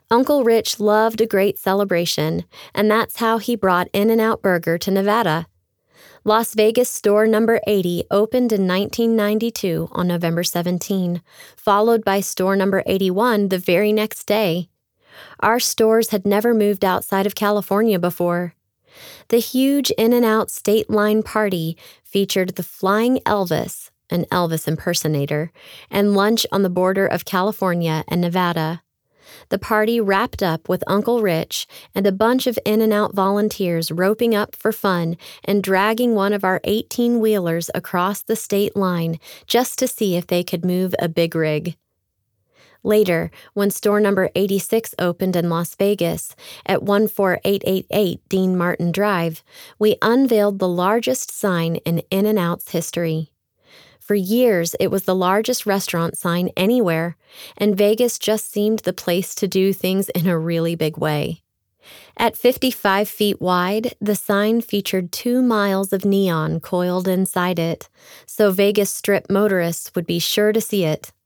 Uncle Rich loved a great celebration, and that's how he brought In-N-Out Burger to Nevada. Las Vegas store number 80 opened in 1992 on November 17, followed by store number 81 the very next day. Our stores had never moved outside of California before. The huge In-N-Out State Line party featured the Flying Elvis, an Elvis impersonator, and lunch on the border of California and Nevada. The party wrapped up with Uncle Rich and a bunch of In-N-Out volunteers roping up for fun and dragging one of our 18-wheelers across the state line just to see if they could move a big rig. Later, when store number 86 opened in Las Vegas at 14888 Dean Martin Drive, we unveiled the largest sign in In-N-Out's history. For years, it was the largest restaurant sign anywhere, and Vegas just seemed the place to do things in a really big way. At 55 feet wide, the sign featured 2 miles of neon coiled inside it, so Vegas Strip motorists would be sure to see it.